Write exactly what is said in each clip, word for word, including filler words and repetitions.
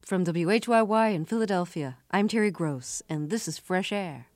From W H Y Y in Philadelphia, I'm Terry Gross, and this is Fresh Air.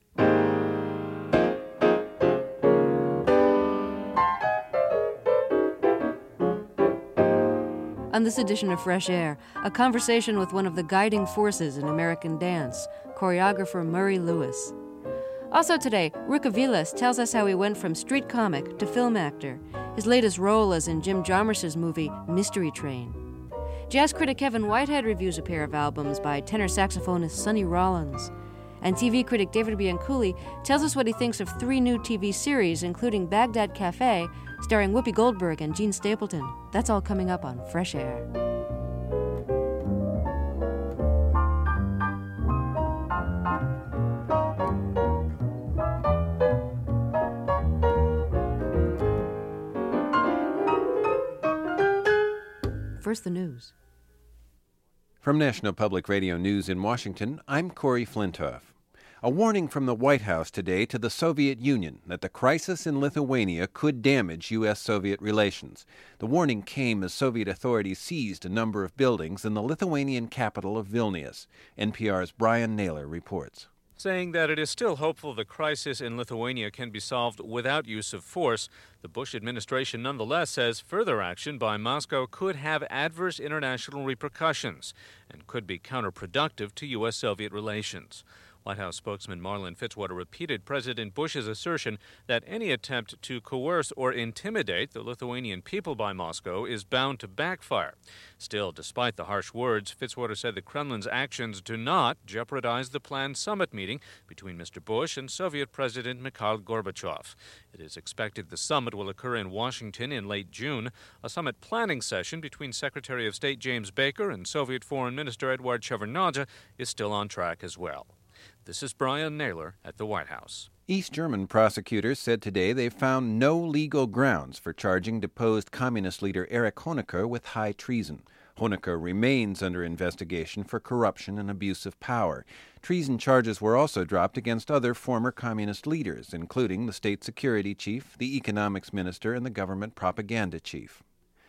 On this edition of Fresh Air, a conversation with one of the guiding forces in American dance, choreographer Murray Lewis. Also today, Rick Aviles tells us how he went from street comic to film actor. His latest role is in Jim Jarmusch's movie Mystery Train. Jazz critic Kevin Whitehead reviews a pair of albums by tenor saxophonist Sonny Rollins. And T V critic David Bianculli tells us what he thinks of three new T V series, including Baghdad Cafe, starring Whoopi Goldberg and Gene Stapleton. That's all coming up on Fresh Air. First, the news. From National Public Radio News in Washington, I'm Corey Flintoff. A warning from the White House today to the Soviet Union that the crisis in Lithuania could damage U S Soviet relations. The warning came as Soviet authorities seized a number of buildings in the Lithuanian capital of Vilnius. N P R's Brian Naylor reports. Saying that it is still hopeful the crisis in Lithuania can be solved without use of force, the Bush administration nonetheless says further action by Moscow could have adverse international repercussions and could be counterproductive to U S-Soviet relations. White House spokesman Marlin Fitzwater repeated President Bush's assertion that any attempt to coerce or intimidate the Lithuanian people by Moscow is bound to backfire. Still, despite the harsh words, Fitzwater said the Kremlin's actions do not jeopardize the planned summit meeting between Mister Bush and Soviet President Mikhail Gorbachev. It is expected the summit will occur in Washington in late June. A summit planning session between Secretary of State James Baker and Soviet Foreign Minister Eduard Shevardnadze is still on track as well. This is Brian Naylor at the White House. East German prosecutors said today they found no legal grounds for charging deposed communist leader Erich Honecker with high treason. Honecker remains under investigation for corruption and abuse of power. Treason charges were also dropped against other former communist leaders, including the state security chief, the economics minister, and the government propaganda chief.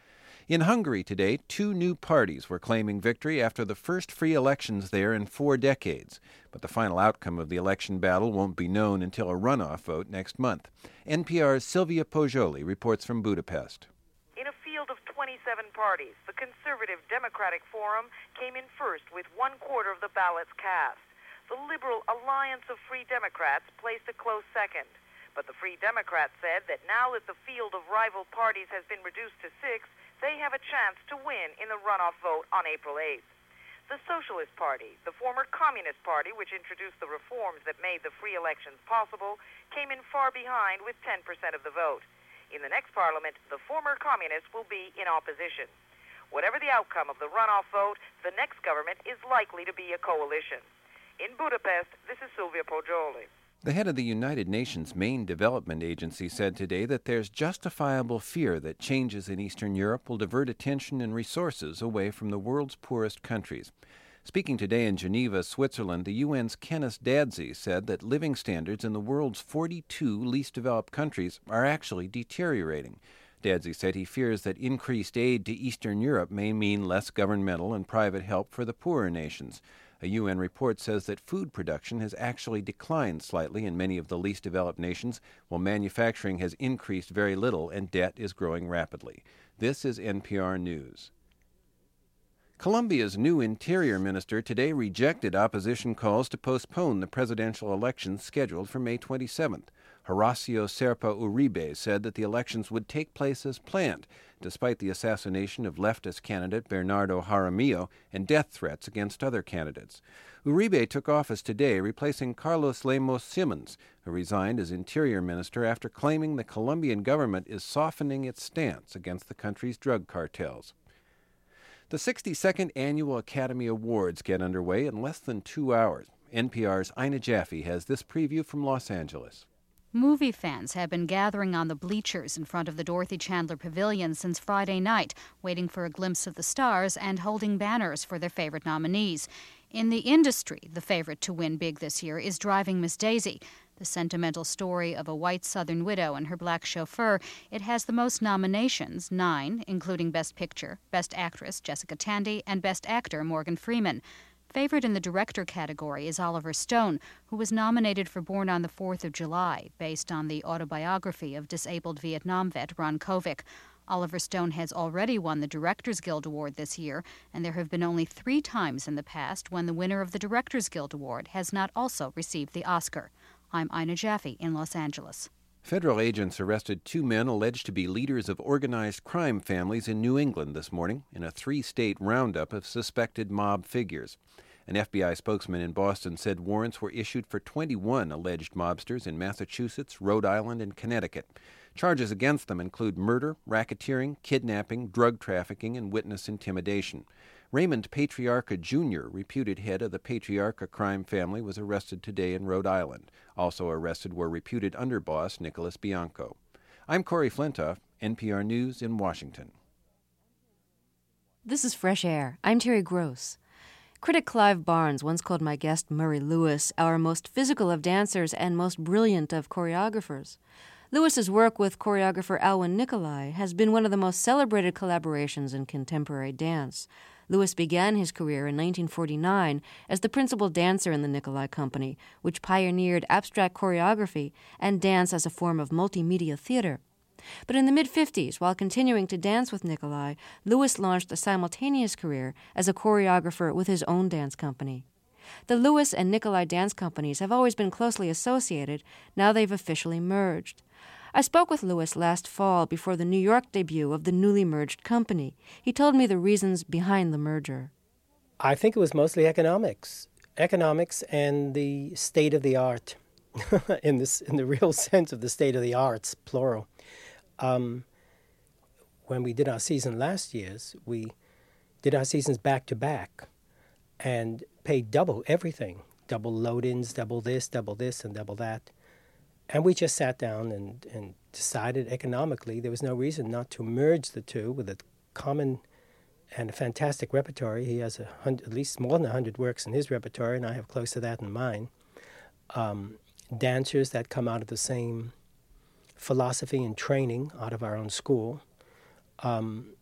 In Hungary today, two new parties were claiming victory after the first free elections there in four decades. But the final outcome of the election battle won't be known until a runoff vote next month. N P R's Silvia Poggioli reports from Budapest. In a field of twenty-seven parties, the Conservative Democratic Forum came in first with one quarter of the ballots cast. The Liberal Alliance of Free Democrats placed a close second. But the Free Democrats said that now that the field of rival parties has been reduced to six, they have a chance to win in the runoff vote on April eighth. The Socialist Party, the former Communist Party, which introduced the reforms that made the free elections possible, came in far behind with ten percent of the vote. In the next parliament, the former Communists will be in opposition. Whatever the outcome of the runoff vote, the next government is likely to be a coalition. In Budapest, this is Silvia Poggioli. The head of the United Nations Main Development Agency said today that there's justifiable fear that changes in Eastern Europe will divert attention and resources away from the world's poorest countries. Speaking today in Geneva, Switzerland, the U N's Kenneth Dadsey said that living standards in the world's forty-two least developed countries are actually deteriorating. Dadsey said he fears that increased aid to Eastern Europe may mean less governmental and private help for the poorer nations. A U N report says that food production has actually declined slightly in many of the least developed nations, while manufacturing has increased very little and debt is growing rapidly. This is N P R News. Colombia's new interior minister today rejected opposition calls to postpone the presidential elections scheduled for May twenty-seventh. Horacio Serpa Uribe said that the elections would take place as planned, despite the assassination of leftist candidate Bernardo Jaramillo and death threats against other candidates. Uribe took office today, replacing Carlos Lemos Simons, who resigned as interior minister after claiming the Colombian government is softening its stance against the country's drug cartels. The sixty-second Annual Academy Awards get underway in less than two hours. N P R's Ina Jaffe has this preview from Los Angeles. Movie fans have been gathering on the bleachers in front of the Dorothy Chandler Pavilion since Friday night, waiting for a glimpse of the stars and holding banners for their favorite nominees. In the industry, the favorite to win big this year is Driving Miss Daisy. The sentimental story of a white Southern widow and her black chauffeur, it has the most nominations, nine, including Best Picture, Best Actress, Jessica Tandy, and Best Actor, Morgan Freeman. Favored in the director category is Oliver Stone, who was nominated for Born on the fourth of July, based on the autobiography of disabled Vietnam vet Ron Kovic. Oliver Stone has already won the Directors Guild Award this year, and there have been only three times in the past when the winner of the Directors Guild Award has not also received the Oscar. I'm Ina Jaffe in Los Angeles. Federal agents arrested two men alleged to be leaders of organized crime families in New England this morning in a three-state roundup of suspected mob figures. An F B I spokesman in Boston said warrants were issued for twenty-one alleged mobsters in Massachusetts, Rhode Island, and Connecticut. Charges against them include murder, racketeering, kidnapping, drug trafficking, and witness intimidation. Raymond Patriarca Junior, reputed head of the Patriarca crime family, was arrested today in Rhode Island. Also arrested were reputed underboss Nicholas Bianco. I'm Corey Flintoff, N P R News in Washington. This is Fresh Air. I'm Terry Gross. Critic Clive Barnes once called my guest Murray Lewis our most physical of dancers and most brilliant of choreographers. Lewis's work with choreographer Alwyn Nicolai has been one of the most celebrated collaborations in contemporary dance. Lewis began his career in nineteen forty-nine as the principal dancer in the Nicolai Company, which pioneered abstract choreography and dance as a form of multimedia theater. But in the mid-fifties, while continuing to dance with Nicolai, Lewis launched a simultaneous career as a choreographer with his own dance company. The Lewis and Nicolai dance companies have always been closely associated. Now they've officially merged. I spoke with Lewis last fall before the New York debut of the newly merged company. He told me the reasons behind the merger. I think it was mostly economics. Economics and the state of the art, in this in the real sense of the state of the arts, plural. Um, when we did our season last year's, we did our seasons back to back and paid double everything, double load-ins, double this, double this, and double that. And we just sat down and, and decided economically there was no reason not to merge the two with a common and a fantastic repertory. He has a hundred, at least more than one hundred works in his repertoire, and I have close to that in mine. Um, dancers that come out of the same philosophy and training out of our own school. Um,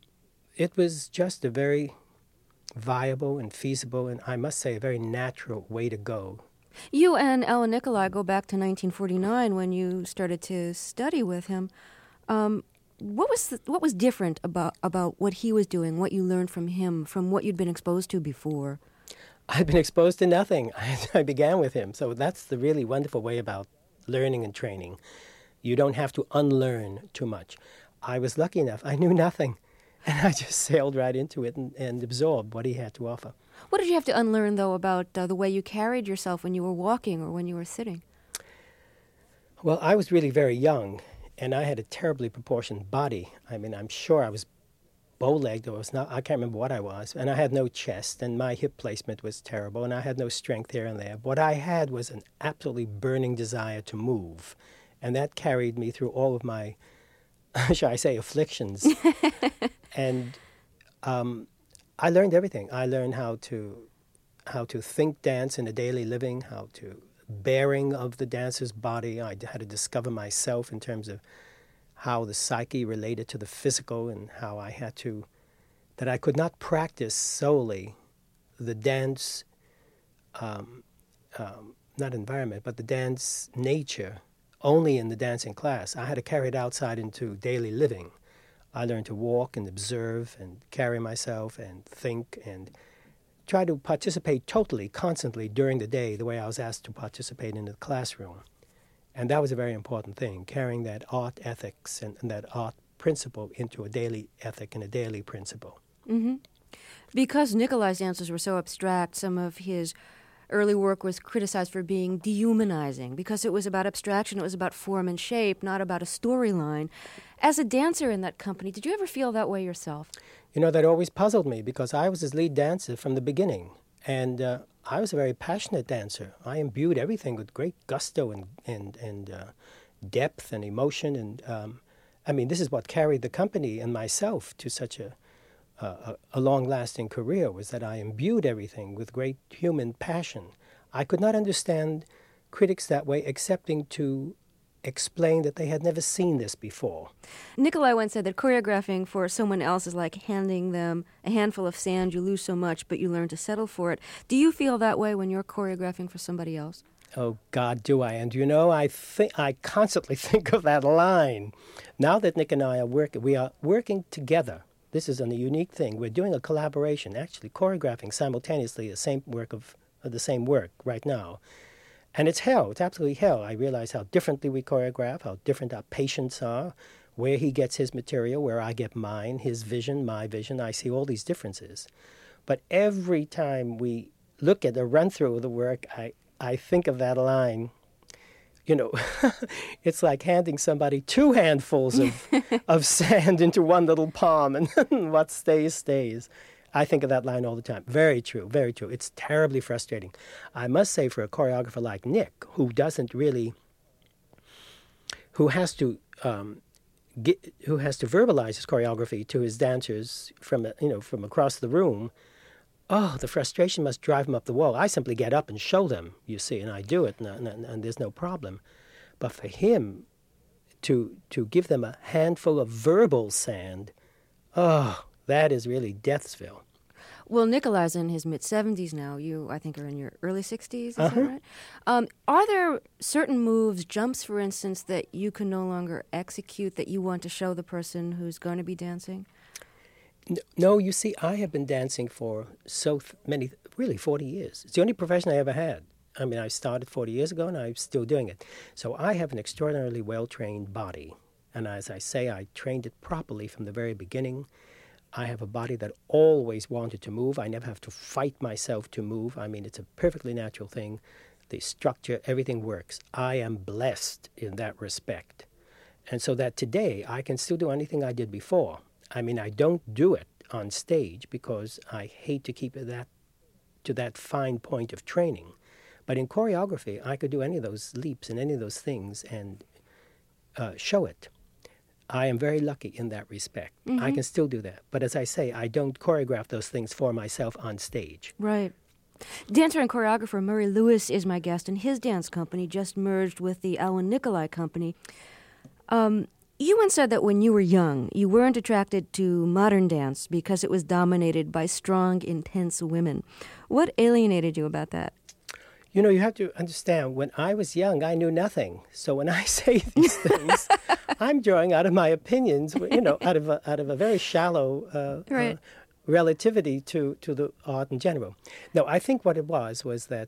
it was just a very viable and feasible, and I must say a very natural way to go. You and Alwyn Nicolai go back to nineteen forty-nine when you started to study with him. Um, what was the, what was different about, about what he was doing, what you learned from him, from what you'd been exposed to before? I'd been exposed to nothing. I began with him. So that's the really wonderful way about learning and training. You don't have to unlearn too much. I was lucky enough. I knew nothing. And I just sailed right into it and, and absorbed what he had to offer. What did you have to unlearn, though, about uh, the way you carried yourself when you were walking or when you were sitting? Well, I was really very young, and I had a terribly proportioned body. I mean, I'm sure I was bow-legged, or was not, I can't remember what I was, and I had no chest, and my hip placement was terrible, and I had no strength here and there. What I had was an absolutely burning desire to move, and that carried me through all of my, shall I say, afflictions. And um, I learned everything. I learned how to how to think dance in a daily living, how to bearing of the dancer's body. I had to discover myself in terms of how the psyche related to the physical, and how I had to, that I could not practice solely the dance, um, um, not environment, but the dance nature only in the dancing class. I had to carry it outside into daily living. I learned to walk and observe and carry myself and think and try to participate totally, constantly during the day the way I was asked to participate in the classroom. And that was a very important thing, carrying that art ethics and, and that art principle into a daily ethic and a daily principle. Mm-hmm. Because Nicolai's dances were so abstract, some of his early work was criticized for being dehumanizing, because it was about abstraction, it was about form and shape, not about a storyline. As a dancer in that company, did you ever feel that way yourself? You know, that always puzzled me, because I was his lead dancer from the beginning, and uh, I was a very passionate dancer. I imbued everything with great gusto and and, and uh, depth and emotion, and um, I mean, this is what carried the company and myself to such a Uh, a, a long-lasting career, was that I imbued everything with great human passion. I could not understand critics that way, accepting to explain that they had never seen this before. Nikolai once said that choreographing for someone else is like handing them a handful of sand. You lose so much, but you learn to settle for it. Do you feel that way when you're choreographing for somebody else? Oh, God, do I. And, you know, I think I constantly think of that line. Now that Nick and I are working, we are working together. This is a unique thing. We're doing a collaboration, actually choreographing simultaneously the same work of, of the same work right now. And it's hell. It's absolutely hell. I realize how differently we choreograph, how different our patients are, where he gets his material, where I get mine, his vision, my vision. I see all these differences. But every time we look at the run-through of the work, I, I think of that line. You know, it's like handing somebody two handfuls of, of sand into one little palm, and what stays, stays. I think of that line all the time. Very true, very true. It's terribly frustrating. I must say, for a choreographer like Nick, who doesn't really, who has to, um, get, who has to verbalize his choreography to his dancers from, you know, from across the room. Oh, the frustration must drive him up the wall. I simply get up and show them, you see, and I do it, and, and, and there's no problem. But for him to to give them a handful of verbal sand, oh, that is really Deathsville. Well, Nikolai's in his mid-seventies now. You, I think, are in your early sixties, is Uh-huh. that right? Um, are there certain moves, jumps, for instance, that you can no longer execute that you want to show the person who's going to be dancing? No, you see, I have been dancing for so th- many, really forty years. It's the only profession I ever had. I mean, I started forty years ago, and I'm still doing it. So I have an extraordinarily well-trained body. And as I say, I trained it properly from the very beginning. I have a body that always wanted to move. I never have to fight myself to move. I mean, it's a perfectly natural thing. The structure, everything works. I am blessed in that respect. And so that today, I can still do anything I did before. I mean, I don't do it on stage because I hate to keep it that to that fine point of training. But in choreography, I could do any of those leaps and any of those things and uh, show it. I am very lucky in that respect. Mm-hmm. I can still do that. But as I say, I don't choreograph those things for myself on stage. Right. Dancer and choreographer Murray Lewis is my guest, and his dance company just merged with the Alwyn Nikolai Company. Um, you once said that when you were young, you weren't attracted to modern dance because it was dominated by strong, intense women. What alienated you about that? You know, you have to understand, when I was young, I knew nothing. So when I say these things, I'm drawing out of my opinions, you know, out of a, out of a very shallow uh, Right. uh, relativity to, to the art in general. No, I think what it was was that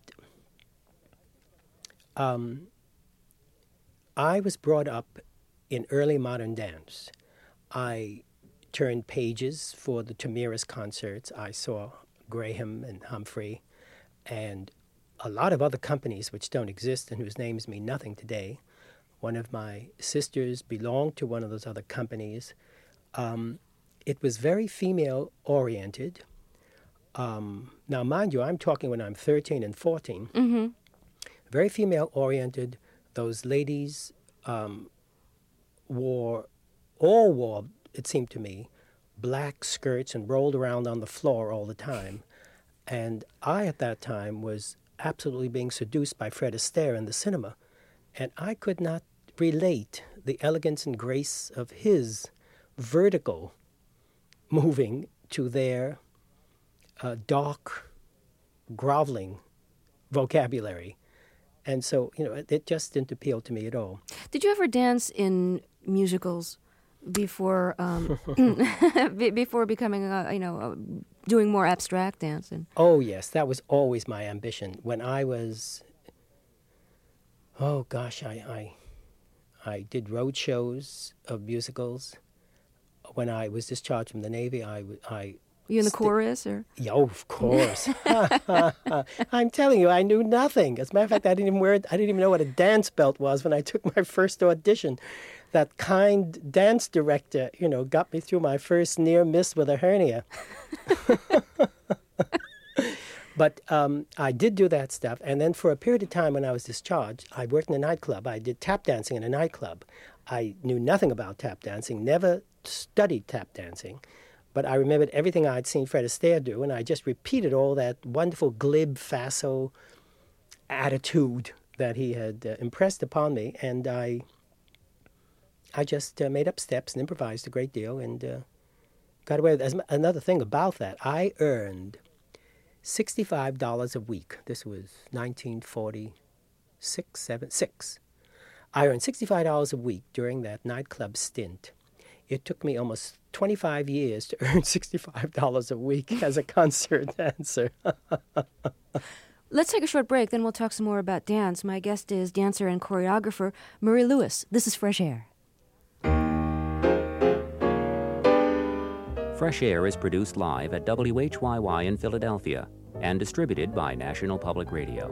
um, I was brought up in early modern dance. I turned pages for the Tamiris concerts. I saw Graham and Humphrey and a lot of other companies which don't exist and whose names mean nothing today. One of my sisters belonged to one of those other companies. Um, it was very female-oriented. Um, now, mind you, I'm talking when I'm thirteen and fourteen. Mm-hmm. Very female-oriented. Those ladies um, wore, all wore, it seemed to me, black skirts and rolled around on the floor all the time. And I, at that time, was absolutely being seduced by Fred Astaire in the cinema. And I could not relate the elegance and grace of his vertical moving to their uh, dark, groveling vocabulary. And so, you know, it, it just didn't appeal to me at all. Did you ever dance in musicals before um, be- before becoming, a, you know, a, doing more abstract dancing? Oh, yes, that was always my ambition. When I was, oh, gosh, I, I, I did road shows of musicals. When I was discharged from the Navy, I, I You in the sti- chorus, or? Yeah, oh, of course. I'm telling you, I knew nothing. As a matter of fact, I didn't even wear. I didn't even know what a dance belt was when I took my first audition. That kind dance director, you know, got me through my first near miss with a hernia. But um, I did do that stuff, and then for a period of time when I was discharged, I worked in a nightclub. I did tap dancing in a nightclub. I knew nothing about tap dancing, never studied tap dancing. But I remembered everything I'd seen Fred Astaire do, and I just repeated all that wonderful glib, facile attitude that he had uh, impressed upon me, and I I just uh, made up steps and improvised a great deal and uh, got away with it. As m- another thing about that, I earned sixty-five dollars a week. This was nineteen forty-six, seven, six. I earned sixty-five dollars a week during that nightclub stint. It took me almost twenty-five years to earn sixty-five dollars a week as a concert dancer. Let's take a short break, then we'll talk some more about dance. My guest is dancer and choreographer Murray Lewis. This is Fresh Air. Fresh Air is produced live at W H Y Y in Philadelphia and distributed by National Public Radio.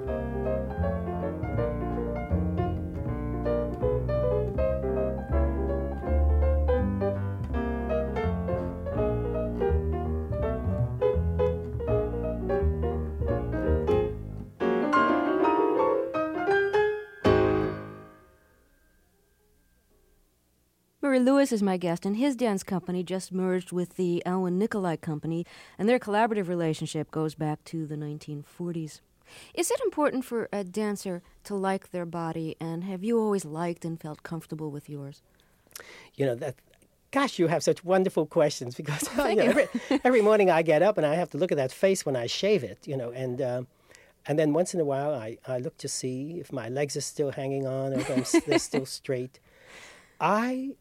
Murray Lewis is my guest, and his dance company just merged with the Alwyn Nicolai Company, and their collaborative relationship goes back to the nineteen forties. Is it important for a dancer to like their body, and have you always liked and felt comfortable with yours? You know, that, gosh, you have such wonderful questions because Thank you know, you. every, every morning I get up and I have to look at that face when I shave it, you know, and uh, and then once in a while I, I look to see if my legs are still hanging on or if I'm, s- they're still straight. I...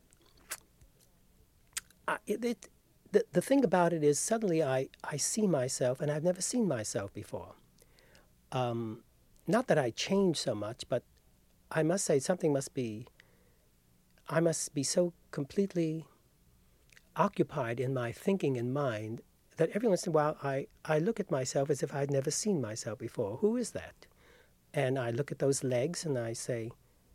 I, it, it, the, the thing about it is suddenly I, I see myself, and I've never seen myself before. Um, not that I change so much, but I must say something must be, I must be so completely occupied in my thinking and mind that every once in a while I, I look at myself as if I'd never seen myself before. Who is that? And I look at those legs and I say,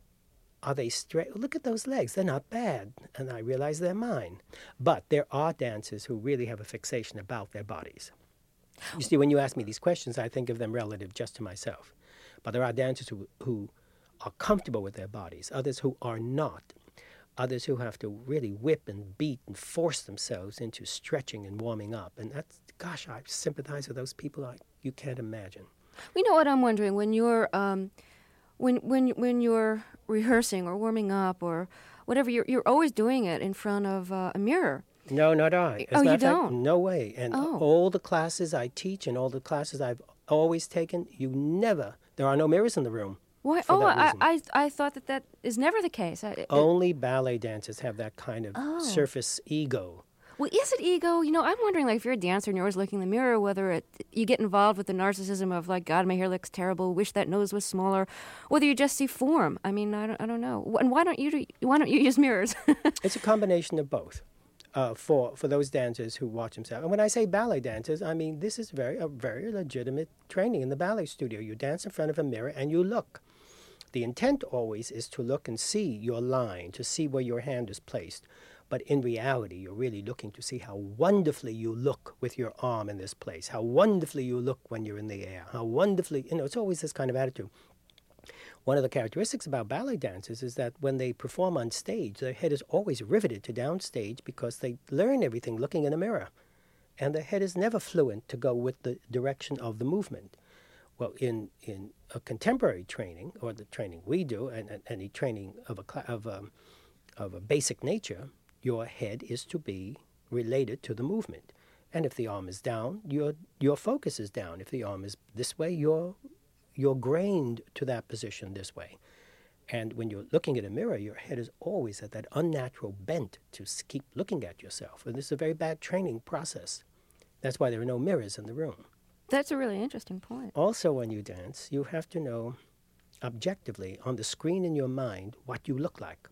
are they straight? Look at those legs. They're not bad. And I realize they're mine. But there are dancers who really have a fixation about their bodies. You see, when you ask me these questions, I think of them relative just to myself. But there are dancers who, who are comfortable with their bodies, others who are not, others who have to really whip and beat and force themselves into stretching and warming up. And that's, gosh, I sympathize with those people like you can't imagine. You know what I'm wondering, when you're um, when when when you're rehearsing or warming up or whatever, you're you're always doing it in front of uh, a mirror. No, not I. As Oh, a matter you of fact, don't? no way. And Oh. all the classes I teach and all the classes I've always taken, you never, there are no mirrors in the room. Why? For Oh, that I, reason. I I thought that that is never the case. I, it- Only ballet dancers have that kind of Oh. surface ego. Well, is it ego? You know, I'm wondering, like, if you're a dancer and you're always looking in the mirror, whether it you get involved with the narcissism of, like, God, my hair looks terrible, wish that nose was smaller, whether you just see form. I mean, I don't, I don't know. And why don't you do, why don't you use mirrors? It's a combination of both uh, for for those dancers who watch themselves. And when I say ballet dancers, I mean this is very a very legitimate training in the ballet studio. You dance in front of a mirror and you look. The intent always is to look and see your line, to see where your hand is placed. But in reality, you're really looking to see how wonderfully you look with your arm in this place, how wonderfully you look when you're in the air, how wonderfully, you know, it's always this kind of attitude. One of the characteristics about ballet dancers is that when they perform on stage, their head is always riveted to downstage because they learn everything looking in a mirror. And their head is never fluent to go with the direction of the movement. Well, in, in a contemporary training, or the training we do, and, and any training of a, cl- of, a, of a basic nature, your head is to be related to the movement. And if the arm is down, your your focus is down. If the arm is this way, you're, you're grained to that position this way. And when you're looking at a mirror, your head is always at that unnatural bent to s- keep looking at yourself. And this is a very bad training process. That's why there are no mirrors in the room. That's a really interesting point. Also, when you dance, you have to know objectively on the screen in your mind what you look like.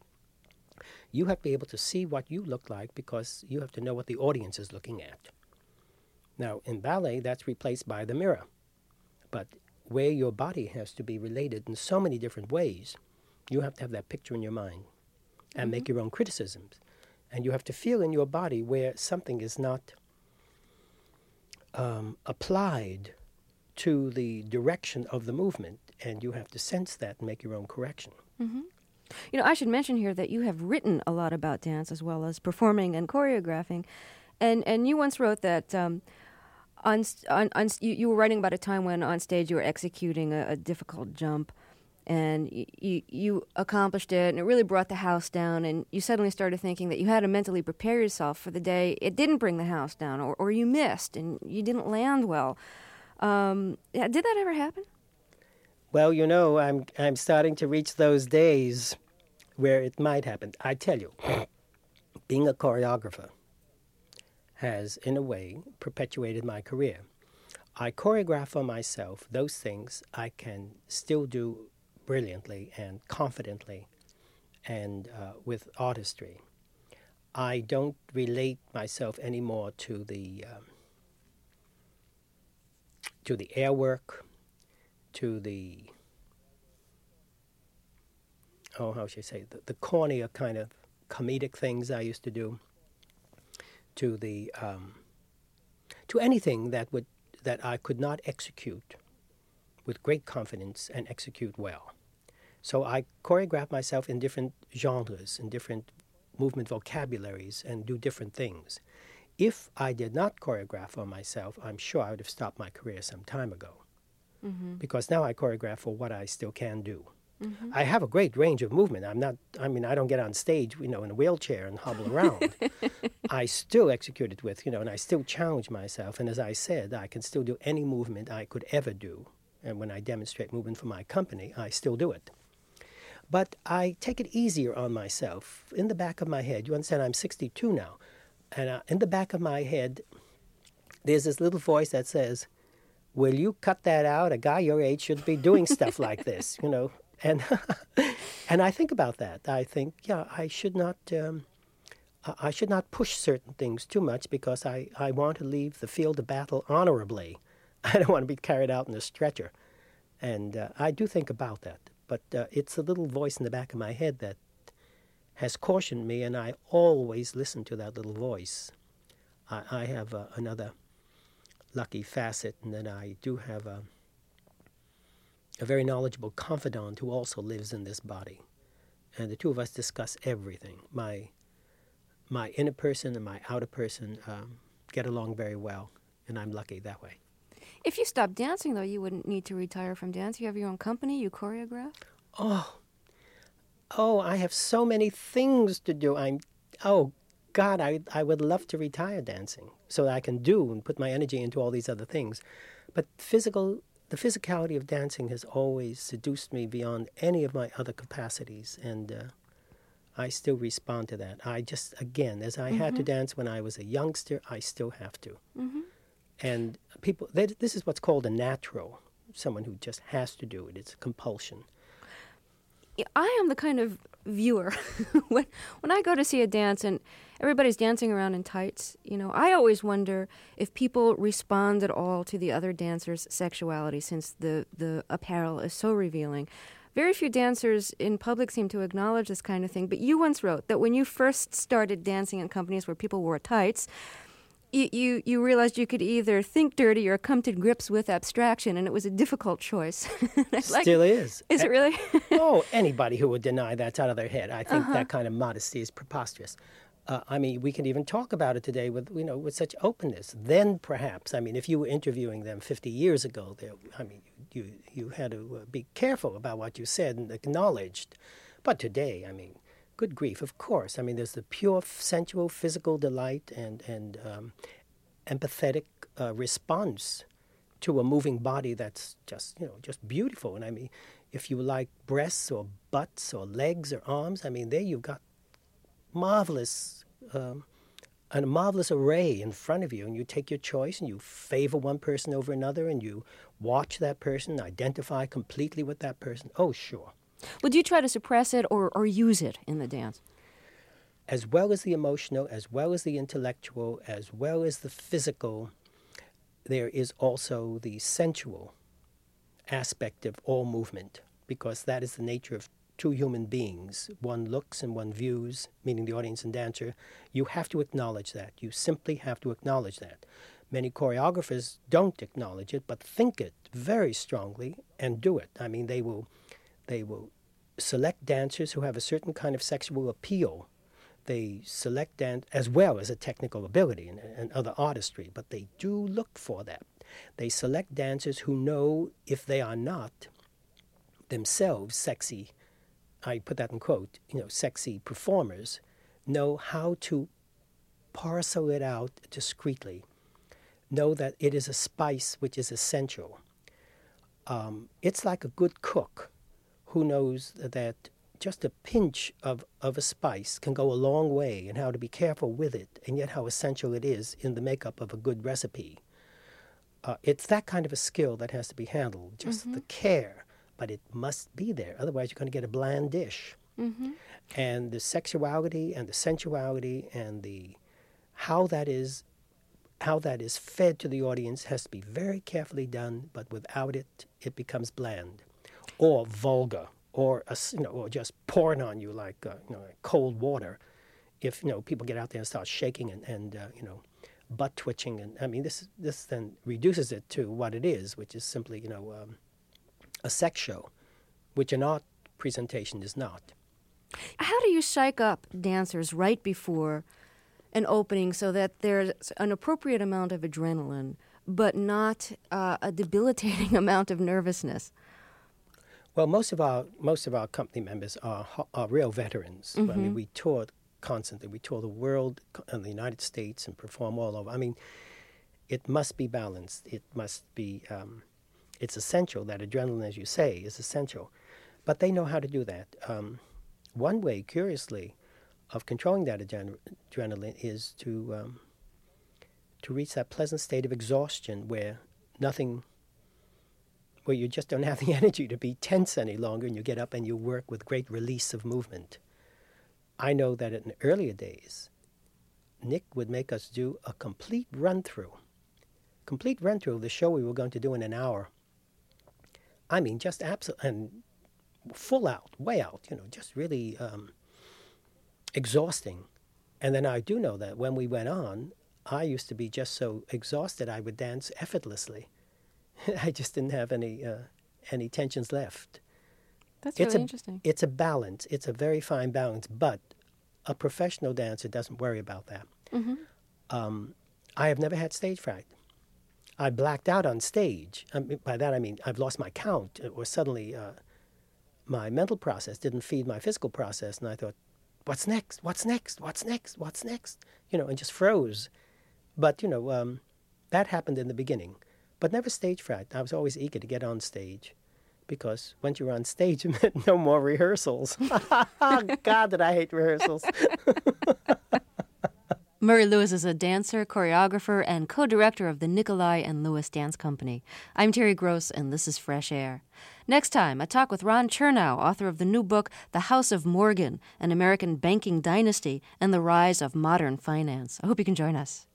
You have to be able to see what you look like because you have to know what the audience is looking at. Now, in ballet, that's replaced by the mirror. But where your body has to be related in so many different ways, you have to have that picture in your mind and mm-hmm. make your own criticisms. And you have to feel in your body where something is not um, applied to the direction of the movement, and you have to sense that and make your own correction. Mm-hmm. You know, I should mention here that you have written a lot about dance as well as performing and choreographing, and and you once wrote that um, on, on on you, you were writing about a time when on stage you were executing a, a difficult jump, and you, you you accomplished it, and it really brought the house down, and you suddenly started thinking that you had to mentally prepare yourself for the day it didn't bring the house down, or, or you missed and you didn't land well. Um, yeah, did that ever happen? Well, you know, I'm I'm starting to reach those days where it might happen. I tell you, being a choreographer has, in a way, perpetuated my career. I choreograph for myself those things I can still do brilliantly and confidently and uh, with artistry. I don't relate myself anymore to the um, to the airwork, to the oh, how should I say, the, the cornier kind of comedic things I used to do, to the um, to anything that would that I could not execute with great confidence and execute well. So I choreograph myself in different genres, in different movement vocabularies, and do different things. If I did not choreograph for myself, I'm sure I would have stopped my career some time ago. Mm-hmm. Because now I choreograph for what I still can do. Mm-hmm. I have a great range of movement. I'm not, I mean, I don't get on stage, you know, in a wheelchair and hobble around. I still execute it with, you know, and I still challenge myself. And as I said, I can still do any movement I could ever do. And when I demonstrate movement for my company, I still do it. But I take it easier on myself. In the back of my head, you understand, I'm sixty-two now. And uh, in the back of my head, there's this little voice that says, will you cut that out? A guy your age should be doing stuff like this, you know. And and I think about that. I think, yeah, I should not um, I should not push certain things too much because I, I want to leave the field of battle honorably. I don't want to be carried out in a stretcher. And uh, I do think about that. But uh, it's a little voice in the back of my head that has cautioned me, and I always listen to that little voice. I, I have uh, another lucky facet in that I do have a, a very knowledgeable confidant who also lives in this body. And the two of us discuss everything. My my inner person and my outer person um, get along very well, and I'm lucky that way. If you stopped dancing, though, you wouldn't need to retire from dance. You have your own company, you choreograph? Oh, oh, I have so many things to do. I'm, oh, God, I, I would love to retire dancing so that I can do and put my energy into all these other things. But physical, the physicality of dancing has always seduced me beyond any of my other capacities, and uh, I still respond to that. I just, again, as I mm-hmm. had to dance when I was a youngster, I still have to. Mm-hmm. And people, they, this is what's called a natural, someone who just has to do it. It's a compulsion. I am the kind of viewer, when when I go to see a dance and everybody's dancing around in tights, you know, I always wonder if people respond at all to the other dancers' sexuality, since the, the apparel is so revealing. Very few dancers in public seem to acknowledge this kind of thing, but you once wrote that when you first started dancing in companies where people wore tights, You, you you realized you could either think dirty or come to grips with abstraction, and it was a difficult choice. Still like, is. Is it really? Oh, anybody who would deny that's out of their head. I think uh-huh. that kind of modesty is preposterous. Uh, I mean, we can even talk about it today with, you know, with such openness. Then perhaps, I mean, if you were interviewing them fifty years ago, I mean, you, you had to uh, be careful about what you said and acknowledged. But today, I mean, good grief, of course. I mean, there's the pure sensual physical delight and, and um, empathetic uh, response to a moving body that's just, you know, just beautiful. And I mean, if you like breasts or butts or legs or arms, I mean, there you've got marvelous, um, a marvelous array in front of you. And you take your choice and you favor one person over another and you watch that person, identify completely with that person. Oh, sure. Would you try to suppress it or, or use it in the dance? As well as the emotional, as well as the intellectual, as well as the physical, there is also the sensual aspect of all movement, because that is the nature of two human beings. One looks and one views, meaning the audience and dancer. You have to acknowledge that. You simply have to acknowledge that. Many choreographers don't acknowledge it, but think it very strongly and do it. I mean, they will... They will select dancers who have a certain kind of sexual appeal. They select dance as well as a technical ability and, and other artistry, but they do look for that. They select dancers who know if they are not, themselves sexy, I put that in quote, you know, sexy performers, know how to parcel it out discreetly, know that it is a spice which is essential. Um, it's like a good cook who knows that just a pinch of, of a spice can go a long way, and how to be careful with it, and yet how essential it is in the makeup of a good recipe. Uh, it's that kind of a skill that has to be handled, just mm-hmm. the care, but it must be there. Otherwise, you're going to get a bland dish. Mm-hmm. And the sexuality and the sensuality and the how that is how that is fed to the audience has to be very carefully done, but without it, it becomes bland or vulgar, or a, you know, or just pouring on you like uh, you know, like cold water. If you know people get out there and start shaking and, and uh, you know, butt twitching, and I mean this this then reduces it to what it is, which is simply you know um, a sex show, which an art presentation is not. How do you psych up dancers right before an opening so that there's an appropriate amount of adrenaline, but not uh, a debilitating amount of nervousness? Well, most of our most of our company members are, are real veterans. Mm-hmm. I mean, we tour constantly. We tour the world and the United States and perform all over. I mean, it must be balanced. It must be. Um, it's essential. That adrenaline, as you say, is essential. But they know how to do that. Um, one way, curiously, of controlling that adren- adrenaline is to um, to reach that pleasant state of exhaustion where nothing. Where you just don't have the energy to be tense any longer, and you get up and you work with great release of movement. I know that in earlier days, Nick would make us do a complete run-through, complete run-through of the show we were going to do in an hour. I mean, just absolute and full out, way out, you know, just really um, exhausting. And then I do know that when we went on, I used to be just so exhausted I would dance effortlessly. I just didn't have any uh, any tensions left. That's it's really a, interesting. It's a balance. It's a very fine balance. But a professional dancer doesn't worry about that. Mm-hmm. Um, I have never had stage fright. I blacked out on stage. I mean, by that I mean I've lost my count, or suddenly uh, my mental process didn't feed my physical process, and I thought, what's next? What's next? What's next? What's next? You know, and just froze. But, you know, um, that happened in the beginning. But never stage fright. I was always eager to get on stage, because once you were on stage, it meant no more rehearsals. God, did I hate rehearsals. Murray Lewis is a dancer, choreographer, and co-director of the Nicolai and Lewis Dance Company. I'm Terry Gross, and this is Fresh Air. Next time, a talk with Ron Chernow, author of the new book, The House of Morgan, An American Banking Dynasty and the Rise of Modern Finance. I hope you can join us.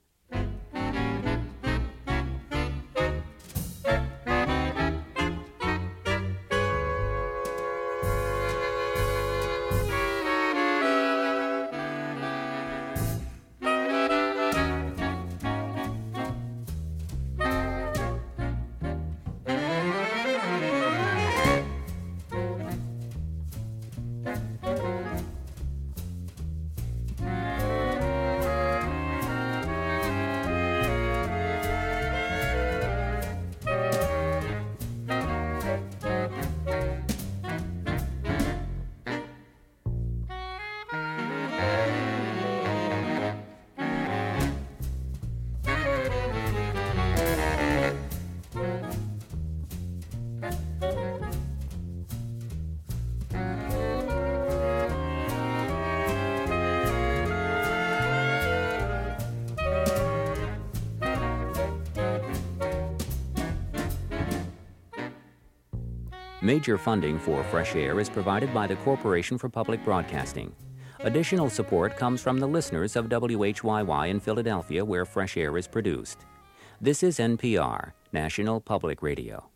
Major funding for Fresh Air is provided by the Corporation for Public Broadcasting. Additional support comes from the listeners of W H Y Y in Philadelphia, where Fresh Air is produced. This is N P R, National Public Radio.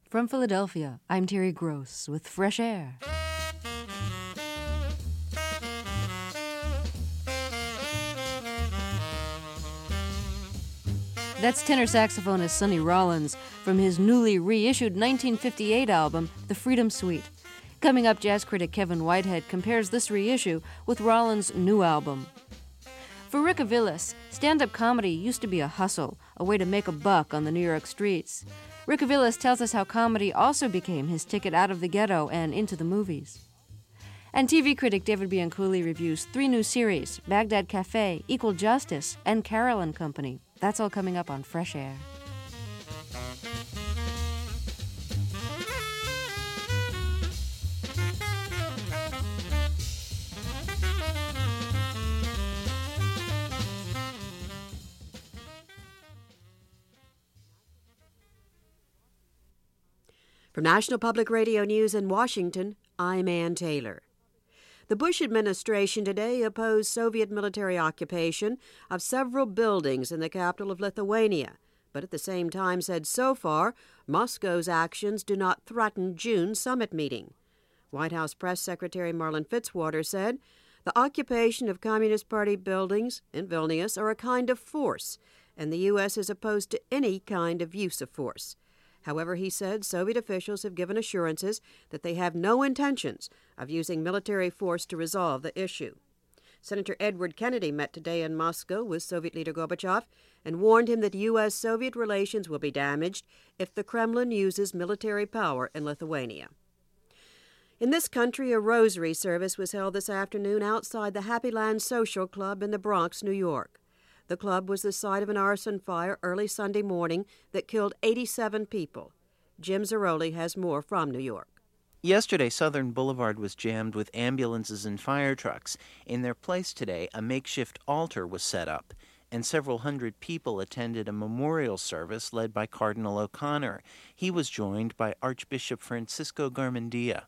From Philadelphia, I'm Terry Gross with Fresh Air. That's tenor saxophonist Sonny Rollins from his newly reissued nineteen fifty-eight album, The Freedom Suite. Coming up, jazz critic Kevin Whitehead compares this reissue with Rollins' new album. For Rick Aviles, stand-up comedy used to be a hustle, a way to make a buck on the New York streets. Rick Aviles tells us how comedy also became his ticket out of the ghetto and into the movies. And T V critic David Bianculli reviews three new series, Baghdad Cafe, Equal Justice, and Carol and Company. That's all coming up on Fresh Air. From National Public Radio News in Washington, I'm Ann Taylor. The Bush administration today opposed Soviet military occupation of several buildings in the capital of Lithuania, but at the same time said so far Moscow's actions do not threaten June's summit meeting. White House Press Secretary Marlin Fitzwater said the occupation of Communist Party buildings in Vilnius are a kind of force, and the U S is opposed to any kind of use of force. However, he said Soviet officials have given assurances that they have no intentions of using military force to resolve the issue. Senator Edward Kennedy met today in Moscow with Soviet leader Gorbachev and warned him that U S Soviet relations will be damaged if the Kremlin uses military power in Lithuania. In this country, a rosary service was held this afternoon outside the Happy Land Social Club in the Bronx, New York. The club was the site of an arson fire early Sunday morning that killed eighty-seven people. Jim Zaroli has more from New York. Yesterday, Southern Boulevard was jammed with ambulances and fire trucks. In their place today, a makeshift altar was set up, and several hundred people attended a memorial service led by Cardinal O'Connor. He was joined by Archbishop Francisco Garmendia.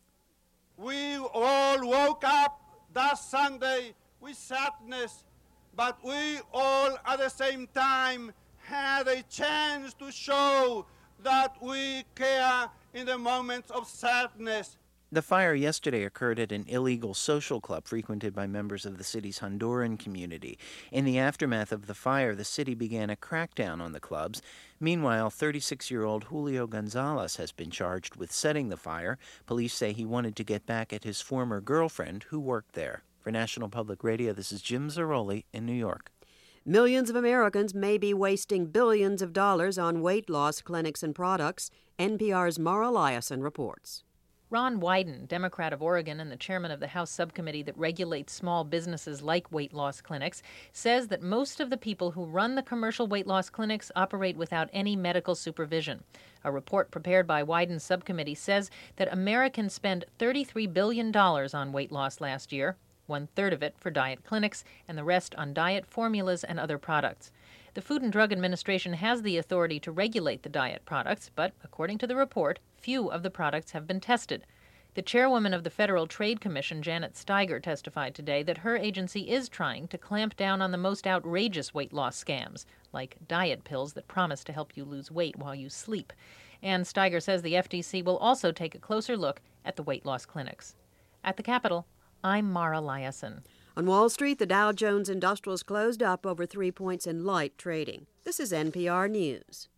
We all woke up that Sunday with sadness, but we all at the same time had a chance to show that we care in the moments of sadness. The fire yesterday occurred at an illegal social club frequented by members of the city's Honduran community. In the aftermath of the fire, the city began a crackdown on the clubs. Meanwhile, thirty-six-year-old Julio Gonzalez has been charged with setting the fire. Police say he wanted to get back at his former girlfriend who worked there. For National Public Radio, this is Jim Zaroli in New York. Millions of Americans may be wasting billions of dollars on weight loss clinics and products, N P R's Mara Liasson reports. Ron Wyden, Democrat of Oregon and the chairman of the House subcommittee that regulates small businesses like weight loss clinics, says that most of the people who run the commercial weight loss clinics operate without any medical supervision. A report prepared by Wyden's subcommittee says that Americans spend thirty-three billion dollars on weight loss last year, one-third of it for diet clinics, and the rest on diet formulas and other products. The Food and Drug Administration has the authority to regulate the diet products, but according to the report, few of the products have been tested. The chairwoman of the Federal Trade Commission, Janet Steiger, testified today that her agency is trying to clamp down on the most outrageous weight loss scams, like diet pills that promise to help you lose weight while you sleep. And Steiger says the F T C will also take a closer look at the weight loss clinics. At the Capitol, I'm Mara Liasson. On Wall Street, the Dow Jones Industrials closed up over three points in light trading. This is N P R News.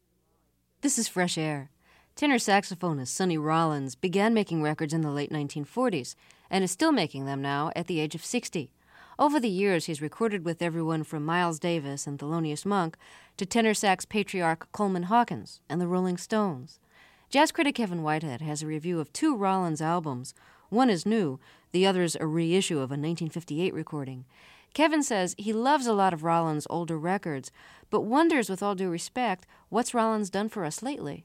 This is Fresh Air. Tenor saxophonist Sonny Rollins began making records in the late nineteen forties and is still making them now at the age of sixty. Over the years, he's recorded with everyone from Miles Davis and Thelonious Monk to tenor sax patriarch Coleman Hawkins and the Rolling Stones. Jazz critic Kevin Whitehead has a review of two Rollins albums. One is new, the other is a reissue of a nineteen fifty-eight recording. Kevin says he loves a lot of Rollins' older records, but wonders, with all due respect, what's Rollins done for us lately?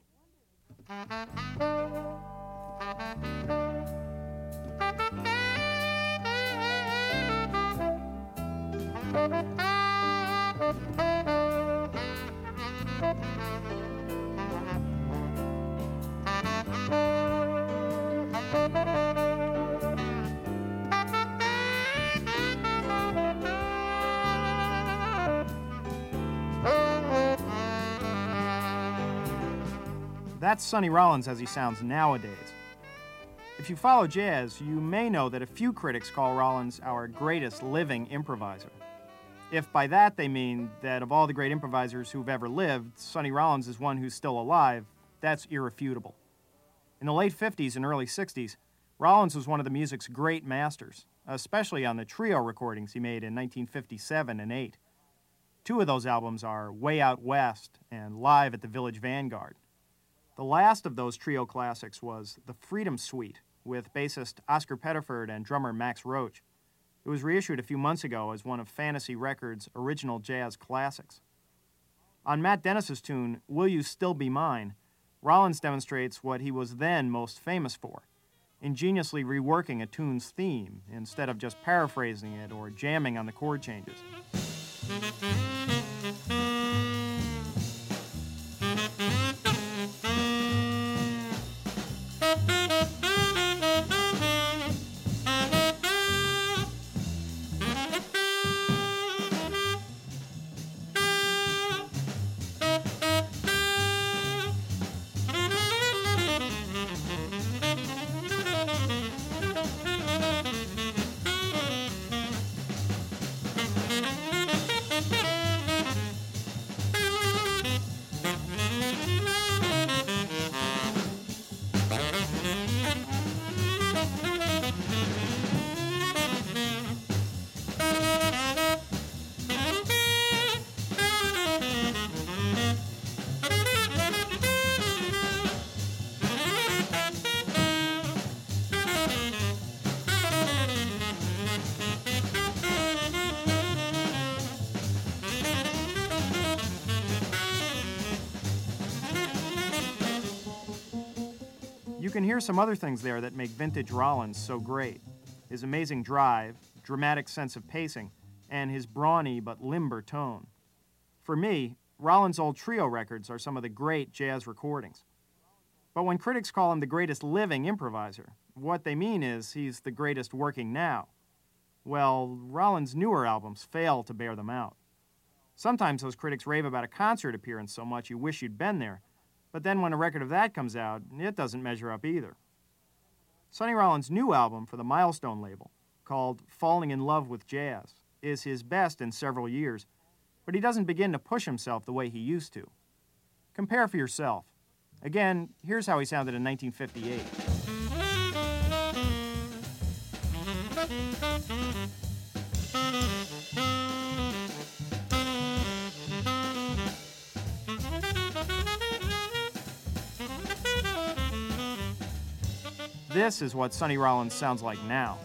That's Sonny Rollins as he sounds nowadays. If you follow jazz, you may know that a few critics call Rollins our greatest living improviser. If by that they mean that of all the great improvisers who've ever lived, Sonny Rollins is one who's still alive, that's irrefutable. In the late fifties and early sixties, Rollins was one of the music's great masters, especially on the trio recordings he made in nineteen fifty-seven and eight. Two of those albums are Way Out West and Live at the Village Vanguard. The last of those trio classics was The Freedom Suite with bassist Oscar Pettiford and drummer Max Roach. It was reissued a few months ago as one of Fantasy Records' original jazz classics. On Matt Dennis's tune, Will You Still Be Mine, Rollins demonstrates what he was then most famous for, ingeniously reworking a tune's theme instead of just paraphrasing it or jamming on the chord changes. You can hear some other things there that make vintage Rollins so great. His amazing drive, dramatic sense of pacing, and his brawny but limber tone. For me, Rollins' old trio records are some of the great jazz recordings. But when critics call him the greatest living improviser, what they mean is he's the greatest working now. Well, Rollins' newer albums fail to bear them out. Sometimes those critics rave about a concert appearance so much you wish you'd been there, but then when a record of that comes out, it doesn't measure up either. Sonny Rollins' new album for the Milestone label, called Falling in Love with Jazz, is his best in several years, but he doesn't begin to push himself the way he used to. Compare for yourself. Again, here's how he sounded in nineteen fifty-eight. This is what Sonny Rollins sounds like now.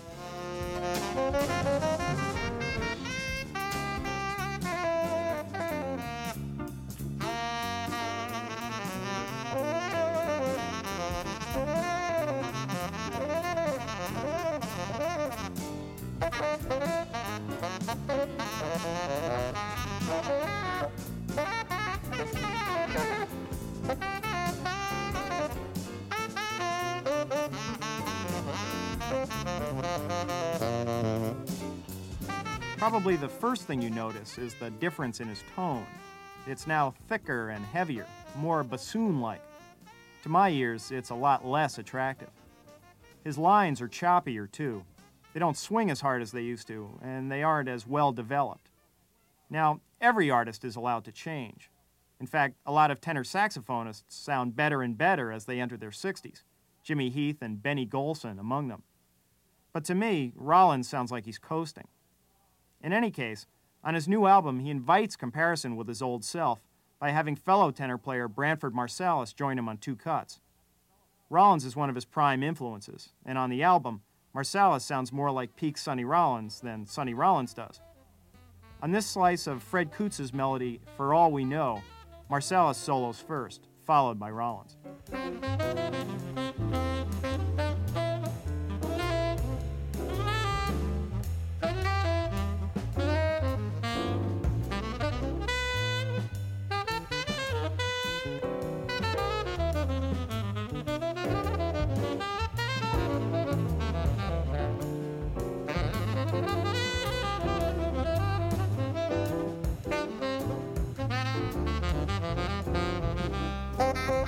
Probably the first thing you notice is the difference in his tone. It's now thicker and heavier, more bassoon-like. To my ears, it's a lot less attractive. His lines are choppier, too. They don't swing as hard as they used to, and they aren't as well developed. Now, every artist is allowed to change. In fact, a lot of tenor saxophonists sound better and better as they enter their sixties, Jimmy Heath and Benny Golson among them. But to me, Rollins sounds like he's coasting. In any case, on his new album, he invites comparison with his old self by having fellow tenor player Branford Marsalis join him on two cuts. Rollins is one of his prime influences, and on the album, Marsalis sounds more like peak Sonny Rollins than Sonny Rollins does. On this slice of Fred Kootz's melody, For All We Know, Marsalis solos first, followed by Rollins.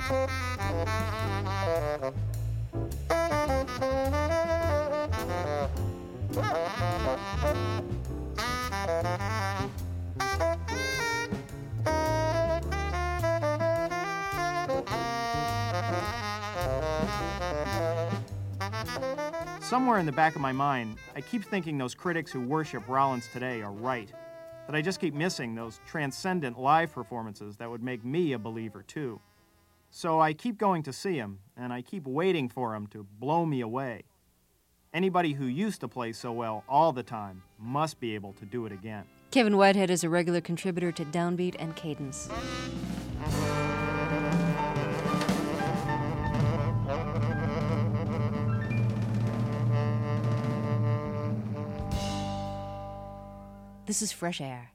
Somewhere in the back of my mind, I keep thinking those critics who worship Rollins today are right. That I just keep missing those transcendent live performances that would make me a believer too. So I keep going to see him, and I keep waiting for him to blow me away. Anybody who used to play so well all the time must be able to do it again. Kevin Whitehead is a regular contributor to Downbeat and Cadence. This is Fresh Air.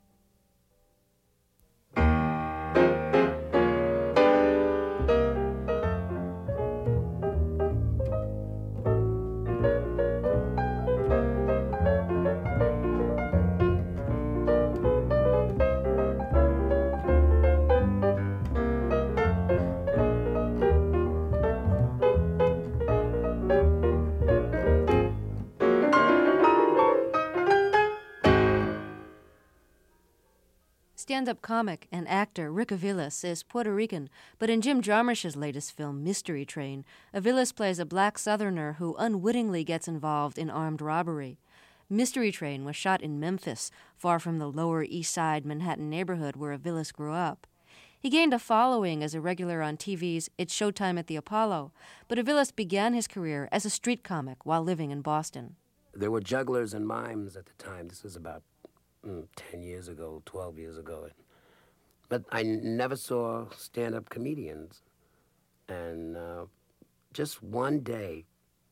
Stand-up comic and actor Rick Aviles is Puerto Rican, but in Jim Jarmusch's latest film, Mystery Train, Aviles plays a black Southerner who unwittingly gets involved in armed robbery. Mystery Train was shot in Memphis, far from the Lower East Side Manhattan neighborhood where Aviles grew up. He gained a following as a regular on T V's It's Showtime at the Apollo, but Aviles began his career as a street comic while living in Boston. There were jugglers and mimes at the time. This was about mm, ten years ago, twelve years ago. But I never saw stand-up comedians. And uh, just one day,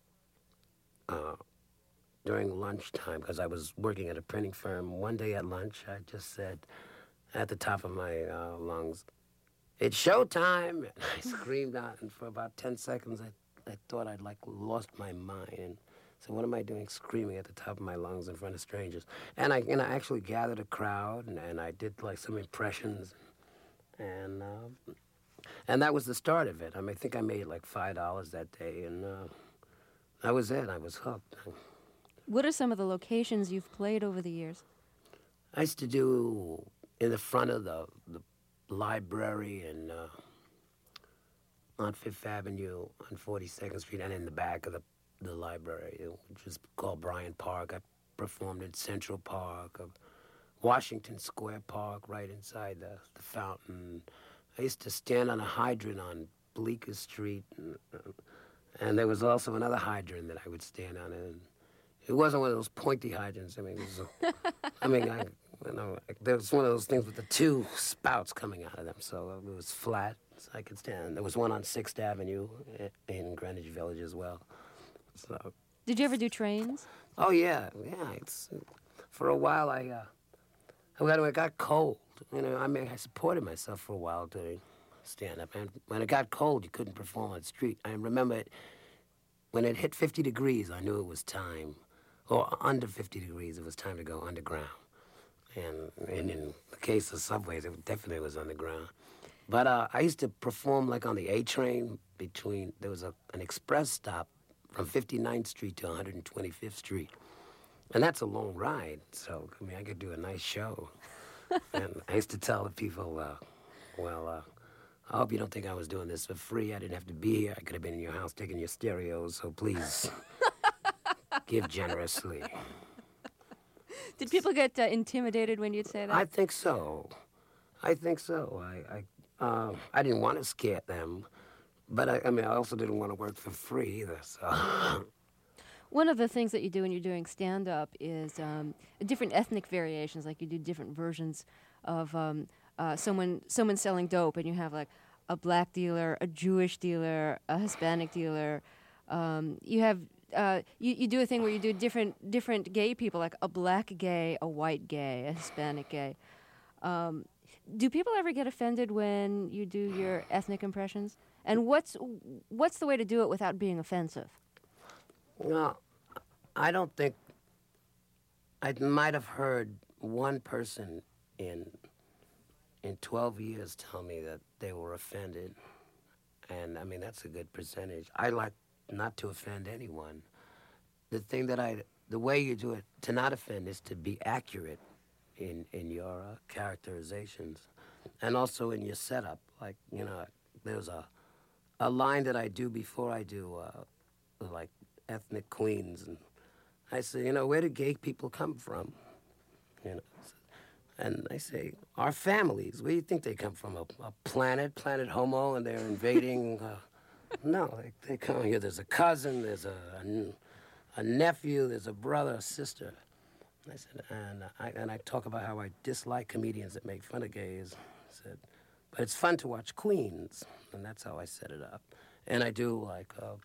uh, during lunchtime, because I was working at a printing firm, one day at lunch, I just said, at the top of my uh, lungs, "It's showtime!" And I screamed out, and for about ten seconds, I, I thought I'd, like, lost my mind. And so what am I doing screaming at the top of my lungs in front of strangers? And I, and I actually gathered a crowd, and, and I did, like, some impressions. And uh, and that was the start of it. I mean, I think I made, like, five dollars that day, and uh, that was it. I was hooked. What are some of the locations you've played over the years? I used to do in the front of the, the library and uh, on Fifth Avenue, on forty-second Street, and in the back of the, the library, which is called Bryant Park. I performed in Central Park, of Washington Square Park, right inside the, the fountain. I used to stand on a hydrant on Bleecker Street, and, uh, and there was also another hydrant that I would stand on. And it wasn't one of those pointy hydrants. I mean, it was a, I mean, I, you know, there was one of those things with the two spouts coming out of them, so it was flat, so I could stand. There was one on Sixth Avenue in Greenwich Village as well. So. Did you ever do trains? Oh yeah, yeah. It's, for a while, I, uh, I got, it got cold. You know, I mean, I supported myself for a while doing stand-up, and when it got cold, you couldn't perform on the street. I remember it, when it hit fifty degrees, I knew it was time, or under fifty degrees, it was time to go underground. And, and in the case of subways, it definitely was underground. But uh, I used to perform like on the A train between, there was a, an express stop from fifty-ninth Street to one hundred twenty-fifth Street. And that's a long ride, so, I mean, I could do a nice show. And I used to tell the people, uh, well, uh, I hope you don't think I was doing this for free. I didn't have to be here. I could have been in your house taking your stereos, so please give generously. Did people get uh, intimidated when you'd say that? I think so. I think so. I I, uh, I didn't want to scare them, but I, I mean, I also didn't want to work for free either, so... One of the things that you do when you're doing stand-up is um, different ethnic variations, like you do different versions of um, uh, someone someone selling dope, and you have like a black dealer, a Jewish dealer, a Hispanic dealer. Um, you have uh, you, you do a thing where you do different different gay people, like a black gay, a white gay, a Hispanic gay. Um, do people ever get offended when you do your ethnic impressions? And what's what's the way to do it without being offensive? Well, I don't think, I might have heard one person in in twelve years tell me that they were offended. and I mean, that's a good percentage. I like not to offend anyone. The thing that I, the way you do it to not offend is to be accurate in, in your uh, characterizations and also in your setup. Like, you know, there's a, a line that I do before I do, uh, like, ethnic queens, and I say, you know, where do gay people come from? You know, and I say, our families. Where do you think they come from? A, a planet, planet Homo, and they're invading? Uh, no, they, they come here. There's a cousin, there's a, a, a nephew, there's a brother, a sister. I said, and I and I talk about how I dislike comedians that make fun of gays. I said, but it's fun to watch Queens, and that's how I set it up. And I do like, uh,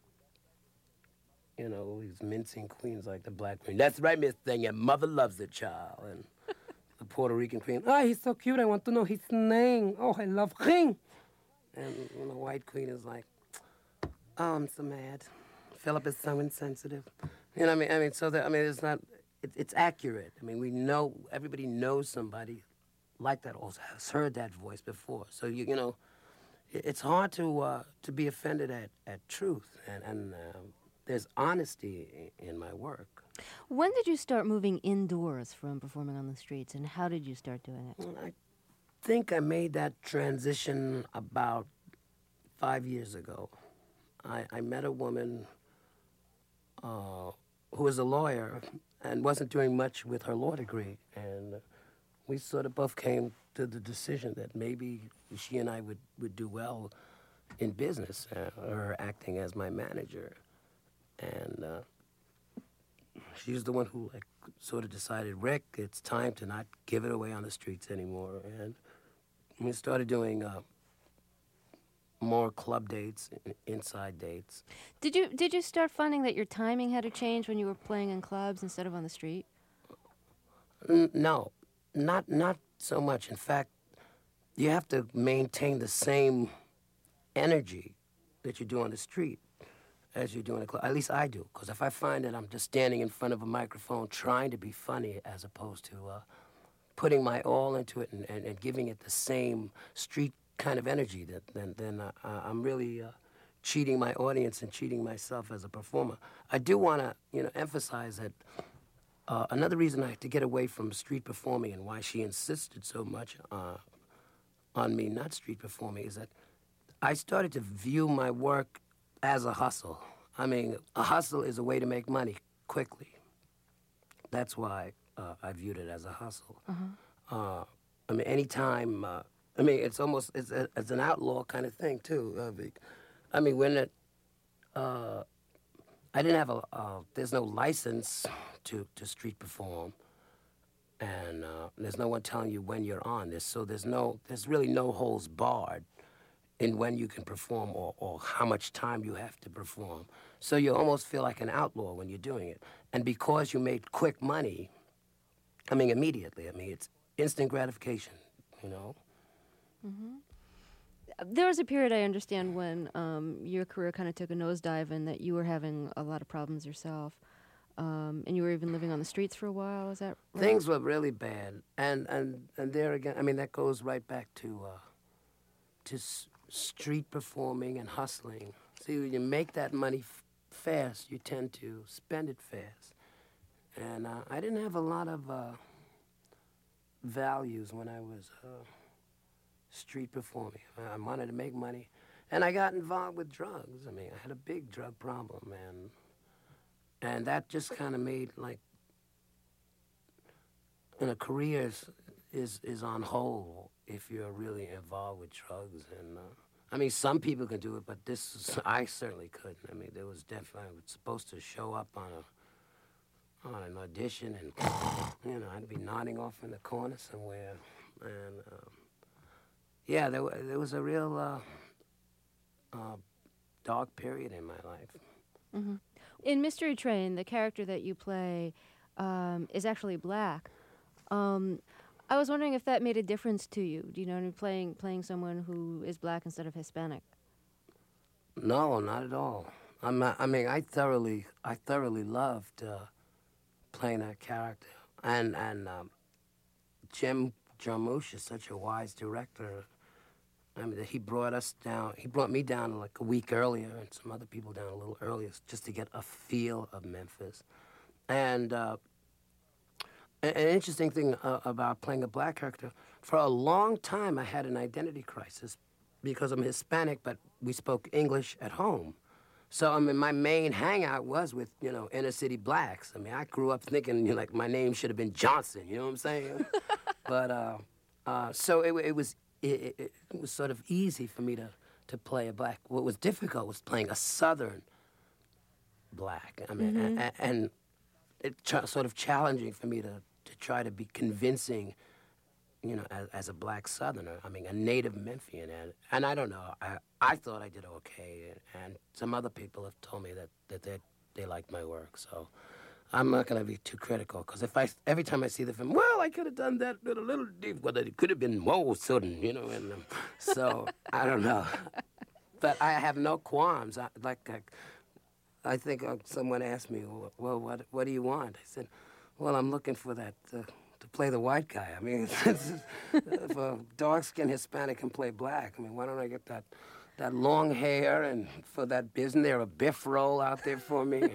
you know, these mincing queens like the black queen. That's right, Miss Thing. Your mother loves the child. And the Puerto Rican queen. Oh, he's so cute. I want to know his name. Oh, I love him. And you know, the white queen is like, oh, I'm so mad. Philip is so insensitive. You know what I mean? I mean, so that I mean, it's not. It, it's accurate. I mean, we know, everybody knows somebody like that or has heard that voice before. So, you you know, it, it's hard to uh, to be offended at, at truth. And, and uh, there's honesty in my work. When did you start moving indoors from performing on the streets, and how did you start doing it? Well, I think I made that transition about five years ago. I, I met a woman uh, who was a lawyer and wasn't doing much with her law degree. And we sort of both came to the decision that maybe she and I would, would do well in business, uh, her acting as my manager. And uh, she's the one who like sort of decided, Rick, it's time to not give it away on the streets anymore. And we started doing uh, more club dates, inside dates. Did you did you start finding that your timing had to change when you were playing in clubs instead of on the street? N- no, not not so much. In fact, you have to maintain the same energy that you do on the street as you do in a club. At least I do, because if I find that I'm just standing in front of a microphone trying to be funny as opposed to uh, putting my all into it and, and, and giving it the same street kind of energy, that then then uh, I'm really uh, cheating my audience and cheating myself as a performer. I do want to, you know, emphasize that uh, another reason I had to get away from street performing and why she insisted so much uh, on me not street performing is that I started to view my work as a hustle. I mean, a hustle is a way to make money quickly. That's why uh, I viewed it as a hustle. Uh-huh. Uh, I mean, anytime. Uh, I mean, it's almost it's, a, it's an outlaw kind of thing too. Uh, I mean, when it, uh, I didn't have a uh, there's no license to, to street perform, and uh, there's no one telling you when you're on this. So there's no there's really no holds barred in when you can perform or, or how much time you have to perform. So you almost feel like an outlaw when you're doing it. And because you made quick money, I mean, immediately, I mean, it's instant gratification, you know? Mm-hmm. There was a period, I understand, when um, your career kind of took a nosedive and that you were having a lot of problems yourself. Um, and you were even living on the streets for a while, is that right? Things were really bad. And, and, and there again, I mean, that goes right back to, uh, to s- street performing and hustling. See, when you make that money f- fast, you tend to spend it fast. And uh, I didn't have a lot of uh, values when I was uh, street performing. I wanted to make money. And I got involved with drugs. I mean, I had a big drug problem. And, and that just kind of made, like, you know, careers is, is on hold if you're really involved with drugs. And uh, I mean, some people can do it, but this is, I certainly couldn't. I mean, there was definitely, I was supposed to show up on a on an audition, and you know, I'd be nodding off in the corner somewhere. And um, yeah, there, there was a real uh, uh, dark period in my life. Mm-hmm. In Mystery Train, the character that you play um, is actually black. Um, I was wondering if that made a difference to you. Do you know, playing playing someone who is black instead of Hispanic? No, not at all. I'm not, I mean, I thoroughly, I thoroughly loved uh, playing that character, and and um, Jim Jarmusch is such a wise director. I mean, he brought us down, he brought me down like a week earlier and some other people down a little earlier just to get a feel of Memphis. And uh, an interesting thing uh, about playing a black character, for a long time I had an identity crisis because I'm Hispanic, but we spoke English at home. So, I mean, my main hangout was with, you know, inner city blacks. I mean, I grew up thinking, you know, like, my name should have been Johnson, you know what I'm saying? but, uh, uh, so it, it was it, it, it was sort of easy for me to, to play a black. What was difficult was playing a Southern black. I mean, Mm-hmm. and, and it ch- sort of challenging for me to, to try to be convincing, you know, as, as a black Southerner. I mean, a native Memphian. And, and I don't know, I, I thought I did okay. And, and some other people have told me that, that they, they like my work. So I'm not going to be too critical. Because if I, every time I see the film, well, I could have done that a little deep, but it could have been more Southern, you know. And um, so I don't know. But I have no qualms. I, like, I, I think uh, someone asked me, well, what, what do you want? I said, well, I'm looking for that... Uh, to play the white guy. I mean, if a dark-skinned Hispanic can play black, I mean, why don't I get that that long hair and for that, isn't there a Biff role out there for me?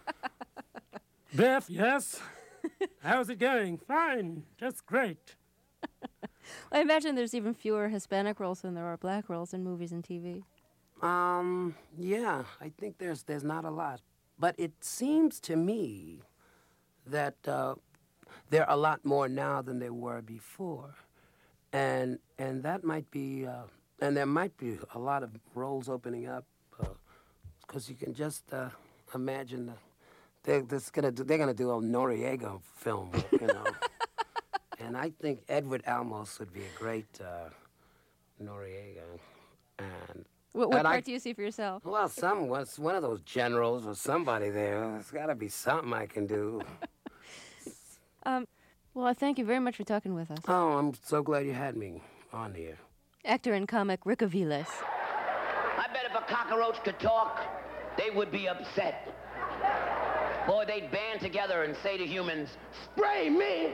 Biff, yes. How's it going? Fine, just great. I imagine there's even fewer Hispanic roles than there are black roles in movies and T V. Um, yeah, I think there's there's not a lot. But it seems to me that uh, there are a lot more now than there were before. And and that might be, uh, and there might be a lot of roles opening up, because uh, you can just uh, imagine, uh, they're, they're gonna do, they're gonna do a Noriega film, you know. And I think Edward Almos would be a great uh, Noriega. And What, what and part I, do you see for yourself? Well, some was one of those generals or somebody there. There's got to be something I can do. Um, well, thank you very much for talking with us. Oh, I'm so glad you had me on here. Actor and comic Rick Aviles. I bet if a cockroach could talk, they would be upset. Boy, they'd band together and say to humans, spray me!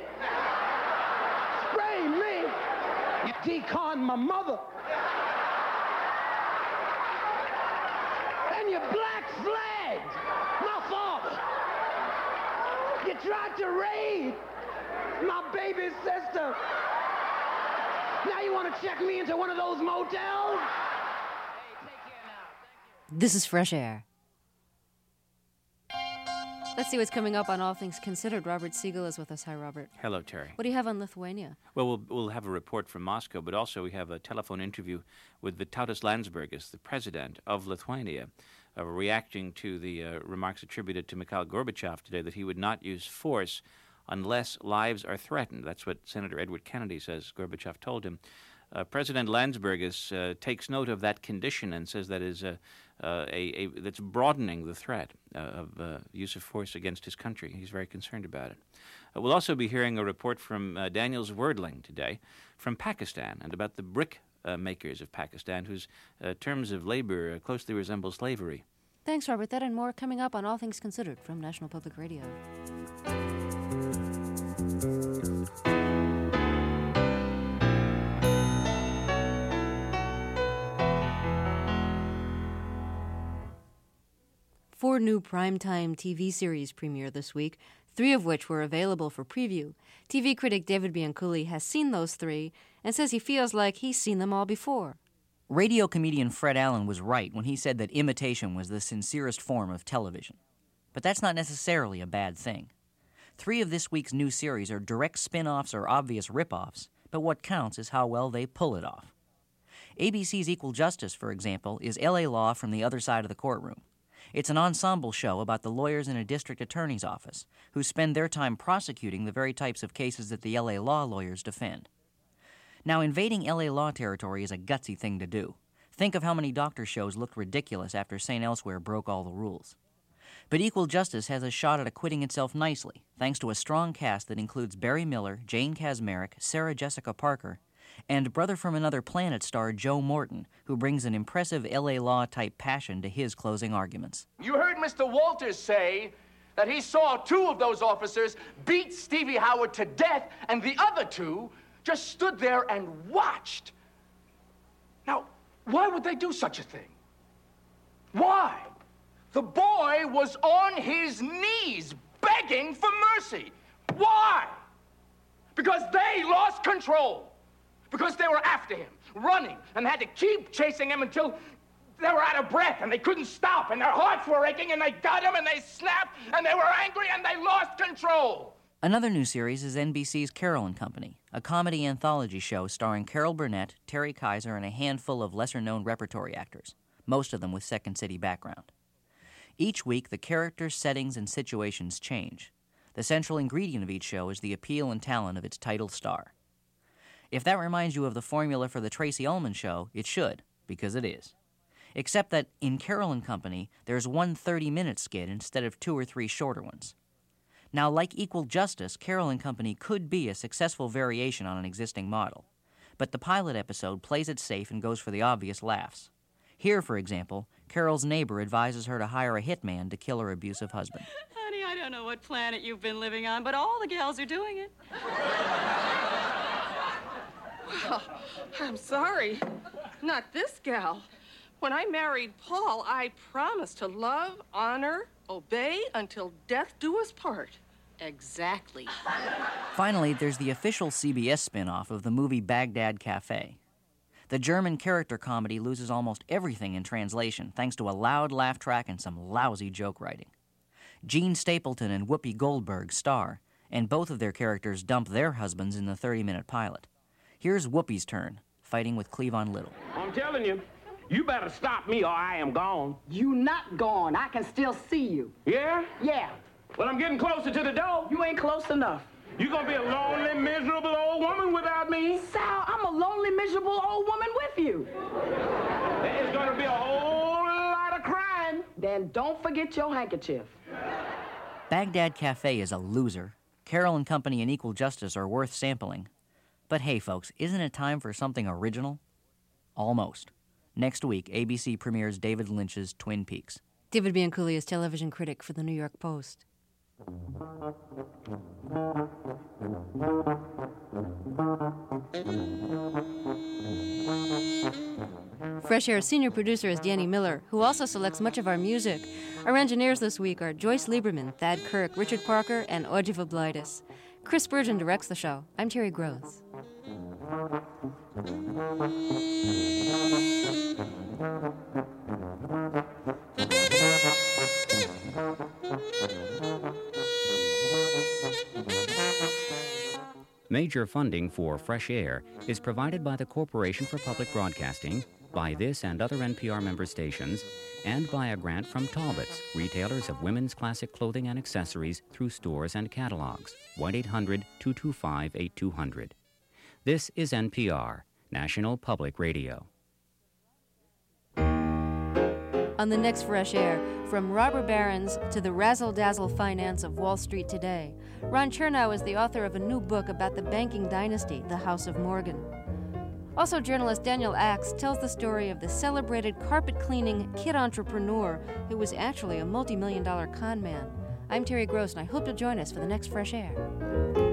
Spray me! You decon my mother! And you black flagged my father! You tried to raid my baby sister! Now you want to check me into one of those motels? This is Fresh Air. Let's see what's coming up on All Things Considered. Robert Siegel is with us. Hi, Robert. Hello, Terry. What do you have on Lithuania? Well, we'll we'll have a report from Moscow, but also we have a telephone interview with Vytautas Landsbergis, the president of Lithuania, uh, reacting to the uh, remarks attributed to Mikhail Gorbachev today that he would not use force unless lives are threatened. That's what Senator Edward Kennedy says Gorbachev told him. Uh, President Landsbergis uh, takes note of that condition and says that is a, uh, a, a that's broadening the threat uh, of uh, use of force against his country. He's very concerned about it. Uh, we'll also be hearing a report from uh, Daniel Zwerdling today from Pakistan and about the brick uh, makers of Pakistan, whose uh, terms of labor uh, closely resemble slavery. Thanks, Robert. That and more coming up on All Things Considered from National Public Radio. Four new primetime T V series premiere this week, three of which were available for preview. T V critic David Bianculli has seen those three and says he feels like he's seen them all before. Radio comedian Fred Allen was right when he said that imitation was the sincerest form of television. But that's not necessarily a bad thing. Three of this week's new series are direct spin-offs or obvious rip-offs, but what counts is how well they pull it off. A B C's Equal Justice, for example, is L A law from the other side of the courtroom. It's an ensemble show about the lawyers in a district attorney's office who spend their time prosecuting the very types of cases that the L A law lawyers defend. Now, invading L A law territory is a gutsy thing to do. Think of how many doctor shows looked ridiculous after Saint Elsewhere broke all the rules. But Equal Justice has a shot at acquitting itself nicely, thanks to a strong cast that includes Barry Miller, Jane Kasmerick, Sarah Jessica Parker, and Brother from Another Planet star Joe Morton, who brings an impressive L A law-type passion to his closing arguments. You heard Mister Walters say that he saw two of those officers beat Stevie Howard to death, and the other two just stood there and watched. Now, why would they do such a thing? Why? The boy was on his knees begging for mercy. Why? Because they lost control. Because they were after him, running, and had to keep chasing him until they were out of breath and they couldn't stop and their hearts were aching and they got him and they snapped and they were angry and they lost control. Another new series is N B C's Carol and Company, a comedy anthology show starring Carol Burnett, Terry Kaiser, and a handful of lesser-known repertory actors, most of them with Second City background. Each week, the characters, settings, and situations change. The central ingredient of each show is the appeal and talent of its title star. If that reminds you of the formula for the Tracy Ullman Show, it should, because it is. Except that in Carol and Company, there's one thirty-minute skit instead of two or three shorter ones. Now, like Equal Justice, Carol and Company could be a successful variation on an existing model, but the pilot episode plays it safe and goes for the obvious laughs. Here, for example, Carol's neighbor advises her to hire a hitman to kill her abusive husband. Honey, I don't know what planet you've been living on, but all the gals are doing it. Well, I'm sorry. Not this gal. When I married Paul, I promised to love, honor, obey until death do us part. Exactly. Finally, there's the official C B S spin-off of the movie Baghdad Cafe. The German character comedy loses almost everything in translation thanks to a loud laugh track and some lousy joke writing. Gene Stapleton and Whoopi Goldberg star, and both of their characters dump their husbands in the thirty-minute pilot. Here's Whoopi's turn, fighting with Cleavon Little. I'm telling you, you better stop me or I am gone. You not gone. I can still see you. Yeah? Yeah. Well, I'm getting closer to the door. You ain't close enough. You gonna be a lonely, miserable old woman without me? Sal, I'm a lonely, miserable old woman with you. There's gonna be a whole lot of crying. Then don't forget your handkerchief. Baghdad Cafe is a loser. Carol and Company and Equal Justice are worth sampling. But hey, folks, isn't it time for something original? Almost. Next week, A B C premieres David Lynch's Twin Peaks. David Bianculli is television critic for the New York Post. Fresh Air senior producer is Danny Miller, who also selects much of our music. Our engineers this week are Joyce Lieberman, Thad Kirk, Richard Parker, and Ojiva Blightus. Chris Spurgeon directs the show. I'm Terry Gross. Major funding for Fresh Air is provided by the Corporation for Public Broadcasting, by this and other N P R member stations, and by a grant from Talbots, retailers of women's classic clothing and accessories through stores and catalogs. one eight hundred two two five eight two zero zero. This is N P R, National Public Radio. On the next Fresh Air, from robber barons to the razzle-dazzle finance of Wall Street today, Ron Chernow is the author of a new book about the banking dynasty, the House of Morgan. Also, journalist Daniel Axe tells the story of the celebrated carpet-cleaning kid entrepreneur who was actually a multi-million dollar con man. I'm Terry Gross, and I hope you'll join us for the next Fresh Air.